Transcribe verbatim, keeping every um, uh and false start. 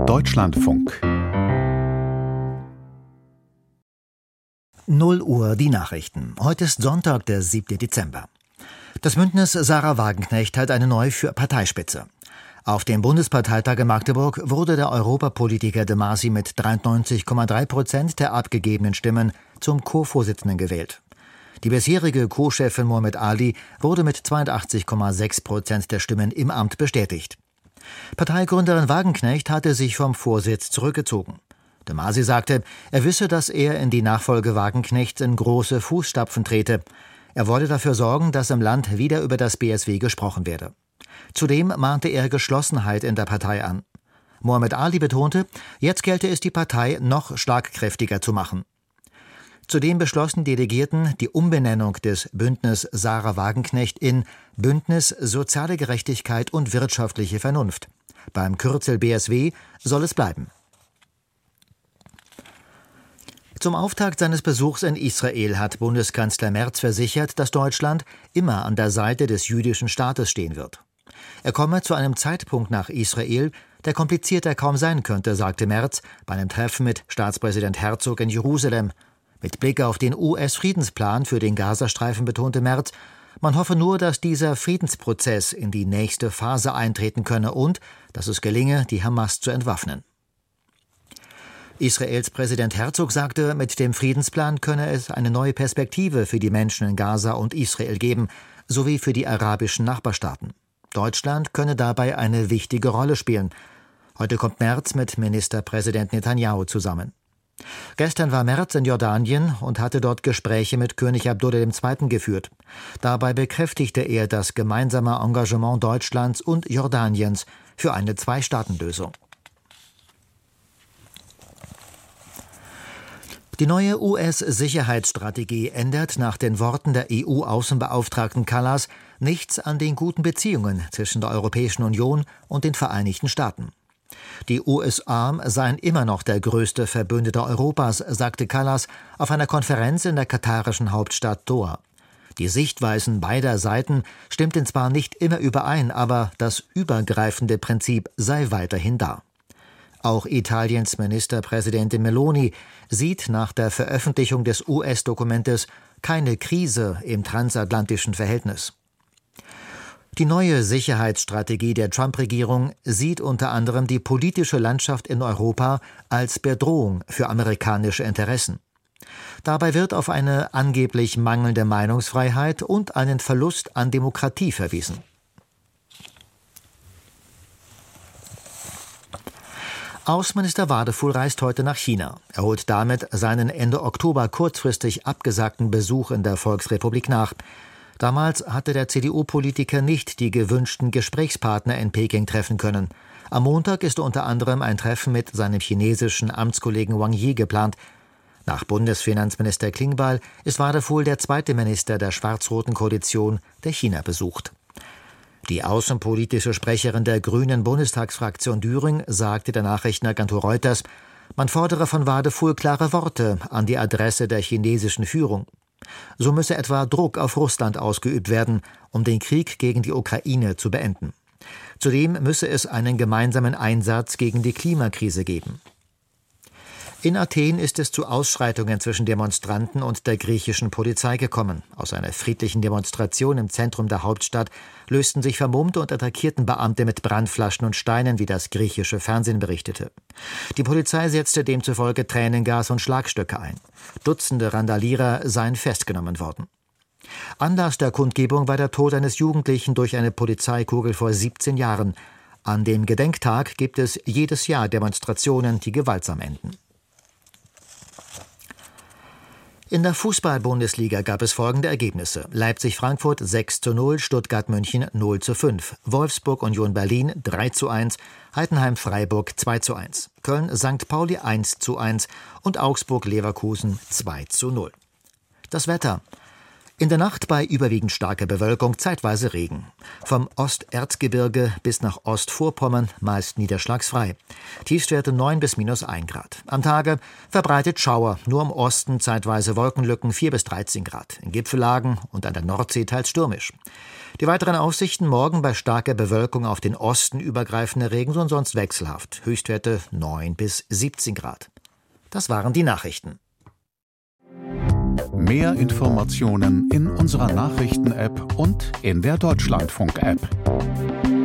Deutschlandfunk. null Uhr die Nachrichten. Heute ist Sonntag, der siebte Dezember. Das Bündnis Sarah Wagenknecht hat eine neue Parteispitze. Auf dem Bundesparteitag in Magdeburg wurde der Europapolitiker de Masi mit dreiundneunzig Komma drei Prozent der abgegebenen Stimmen zum Co-Vorsitzenden gewählt. Die bisherige Co-Chefin Mohamed Ali wurde mit zweiundachtzig Komma sechs Prozent der Stimmen im Amt bestätigt. Parteigründerin Wagenknecht hatte sich vom Vorsitz zurückgezogen. De Masi sagte, er wisse, dass er in die Nachfolge Wagenknechts in große Fußstapfen trete. Er wolle dafür sorgen, dass im Land wieder über das B S W gesprochen werde. Zudem mahnte er Geschlossenheit in der Partei an. Mohamed Ali betonte, jetzt gelte es, die Partei noch schlagkräftiger zu machen. Zudem beschlossen die Delegierten die Umbenennung des Bündnis Sarah Wagenknecht in Bündnis Soziale Gerechtigkeit und wirtschaftliche Vernunft. Beim Kürzel B S W soll es bleiben. Zum Auftakt seines Besuchs in Israel hat Bundeskanzler Merz versichert, dass Deutschland immer an der Seite des jüdischen Staates stehen wird. Er komme zu einem Zeitpunkt nach Israel, der komplizierter kaum sein könnte, sagte Merz bei einem Treffen mit Staatspräsident Herzog in Jerusalem. Mit Blick auf den U S-Friedensplan für den Gazastreifen betonte Merz, man hoffe nur, dass dieser Friedensprozess in die nächste Phase eintreten könne und dass es gelinge, die Hamas zu entwaffnen. Israels Präsident Herzog sagte, mit dem Friedensplan könne es eine neue Perspektive für die Menschen in Gaza und Israel geben, sowie für die arabischen Nachbarstaaten. Deutschland könne dabei eine wichtige Rolle spielen. Heute kommt Merz mit Ministerpräsident Netanyahu zusammen. Gestern war Merz in Jordanien und hatte dort Gespräche mit König Abdullah der Zweite geführt. Dabei bekräftigte er das gemeinsame Engagement Deutschlands und Jordaniens für eine Zwei-Staaten-Lösung. Die neue U S-Sicherheitsstrategie ändert nach den Worten der E U-Außenbeauftragten Kallas nichts an den guten Beziehungen zwischen der Europäischen Union und den Vereinigten Staaten. Die U S A seien immer noch der größte Verbündete Europas, sagte Kallas auf einer Konferenz in der katarischen Hauptstadt Doha. Die Sichtweisen beider Seiten stimmten zwar nicht immer überein, aber das übergreifende Prinzip sei weiterhin da. Auch Italiens Ministerpräsidentin Meloni sieht nach der Veröffentlichung des U S-Dokumentes keine Krise im transatlantischen Verhältnis. Die neue Sicherheitsstrategie der Trump-Regierung sieht unter anderem die politische Landschaft in Europa als Bedrohung für amerikanische Interessen. Dabei wird auf eine angeblich mangelnde Meinungsfreiheit und einen Verlust an Demokratie verwiesen. Außenminister Wadefuhl reist heute nach China. Er holt damit seinen Ende Oktober kurzfristig abgesagten Besuch in der Volksrepublik nach. Damals hatte der C D U-Politiker nicht die gewünschten Gesprächspartner in Peking treffen können. Am Montag ist unter anderem ein Treffen mit seinem chinesischen Amtskollegen Wang Yi geplant. Nach Bundesfinanzminister Klingbeil ist Wadefuhl der zweite Minister der schwarz-roten Koalition, der China besucht. Die außenpolitische Sprecherin der Grünen Bundestagsfraktion Düring sagte der Nachrichtenagentur Reuters, man fordere von Wadefuhl klare Worte an die Adresse der chinesischen Führung. So müsse etwa Druck auf Russland ausgeübt werden, um den Krieg gegen die Ukraine zu beenden. Zudem müsse es einen gemeinsamen Einsatz gegen die Klimakrise geben. In Athen ist es zu Ausschreitungen zwischen Demonstranten und der griechischen Polizei gekommen. Aus einer friedlichen Demonstration im Zentrum der Hauptstadt lösten sich vermummte und attackierten Beamte mit Brandflaschen und Steinen, wie das griechische Fernsehen berichtete. Die Polizei setzte demzufolge Tränengas und Schlagstöcke ein. Dutzende Randalierer seien festgenommen worden. Anlass der Kundgebung war der Tod eines Jugendlichen durch eine Polizeikugel vor siebzehn Jahren. An dem Gedenktag gibt es jedes Jahr Demonstrationen, die gewaltsam enden. In der Fußball-Bundesliga gab es folgende Ergebnisse. Leipzig-Frankfurt sechs zu null, Stuttgart-München null zu fünf, Wolfsburg-Union Berlin drei zu eins, Heidenheim-Freiburg zwei zu eins, Köln-Sankt Pauli eins zu eins und Augsburg-Leverkusen zwei zu null. Das Wetter. In der Nacht bei überwiegend starker Bewölkung zeitweise Regen. Vom Osterzgebirge bis nach Ostvorpommern meist niederschlagsfrei. Tiefstwerte neun bis minus ein Grad. Am Tage verbreitet Schauer, nur im Osten zeitweise Wolkenlücken vier bis dreizehn Grad. In Gipfellagen und an der Nordsee teils stürmisch. Die weiteren Aussichten: morgen bei starker Bewölkung auf den Osten übergreifender Regen und sonst wechselhaft. Höchstwerte neun bis siebzehn Grad. Das waren die Nachrichten. Mehr Informationen in unserer Nachrichten-App und in der Deutschlandfunk-App.